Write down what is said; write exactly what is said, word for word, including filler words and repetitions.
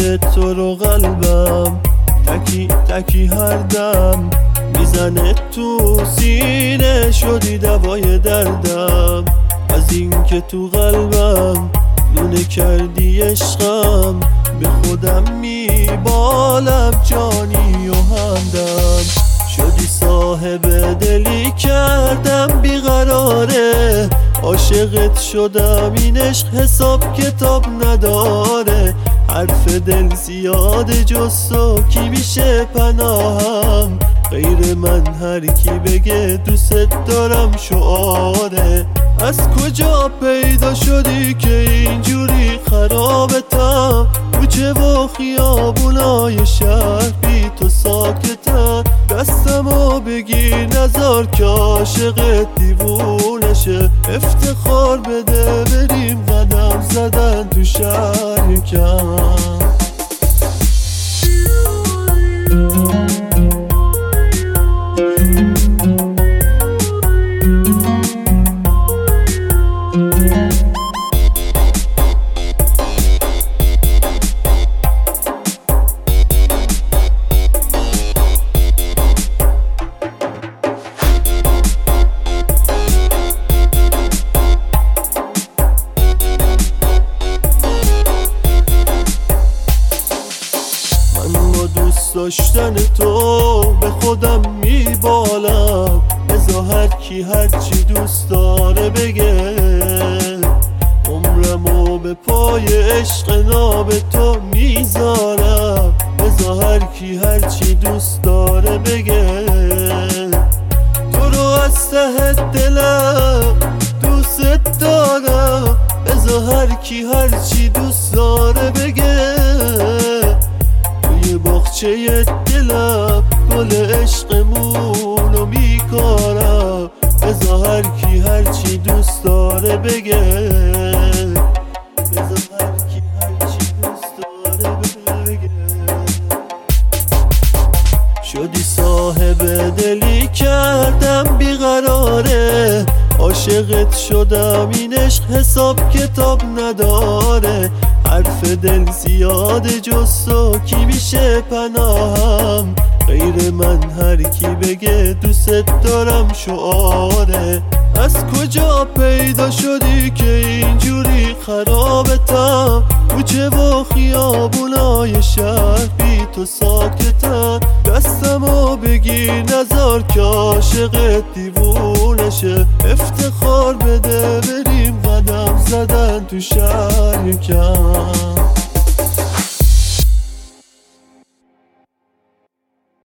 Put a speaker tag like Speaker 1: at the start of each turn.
Speaker 1: عشق تو رو قلبم تکی تکی هر دم میزنه تو سینه، شدی دوای دردم. از این که تو قلبم لونه کردی عشقم، به خودم میبالم جانی و همدم. شدی صاحب دلی کردم بیقراره، عاشقت شدم این عشق حساب کتاب نداره. حرف دل زیاده جز تو کی میشه پناهم، غیر من هر کی بگه دوست دارم شعاره. از کجا پیدا شدی که اینجوری خرابتم، کوچه و خیابونای شهر بی تو ساکتن. دستمو بگیر نزار که عاشقت دیوونشه، افتخار بده بریم قدم زدن تو شهر کم. دوست داشتن تو به خودم میبالم، بذار هر کی هر چی دوست داره بگه. عمرمو به پای عشق ناب تو میذارم، بذار هر کی هر چی دوست داره بگه. تو رو از ته دلم دوست دارم، بذار هر کی هر چی دوست داره بگه. باغچه دلم گل عشقمونو میکارم، بذار هر کی هر چی دوست داره بگه. بذار هر کی هر چی دوست داره بگه. شدی صاحب دلی کردم بیقراره، عاشقت شدم این عشق حساب کتاب نداره. حرف دل زیاده جز تو کی میشه پناهم، غیر من هر کی بگه دوست دارم شعاره. از کجا پیدا شدی که اینجوری خرابتم، کوچه و خیابونای شهر بی تو ساکتن. دستمو بگیر نزار که عاشقت دیوونشه، افتخار بده بریم قدم زدن تو شهر کم.